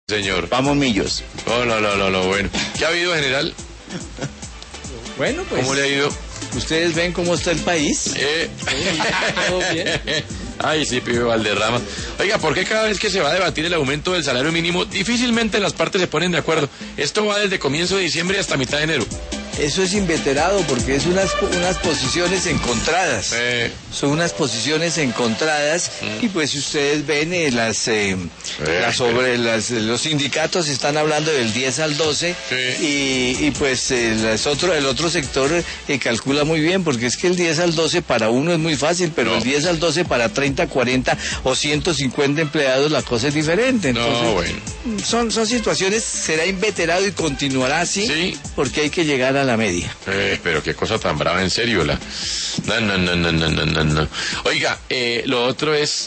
señor. Vamos, Millos. No, bueno. ¿Qué ha habido, general? Bueno, pues. ¿Cómo le ha ido? ¿Ustedes ven cómo está el país? ¿Todo bien? Ay, sí, pibe Valderrama. Oiga, ¿por qué cada vez que se va a debatir el aumento del salario mínimo, difícilmente las partes se ponen de acuerdo? Esto va desde comienzo de diciembre hasta mitad de enero. Eso es inveterado porque es unas posiciones encontradas. Son unas posiciones encontradas y pues si ustedes ven los sindicatos están hablando del 10 al 12 y pues el otro sector calcula muy bien porque es que el 10 al 12 para uno es muy fácil, pero el 10 al 12 para 30, 40 o 150 empleados la cosa es diferente. Entonces, son situaciones, será inveterado y continuará así porque hay que llegar a la media. Pero qué cosa tan brava, en serio. No. Oiga, lo otro es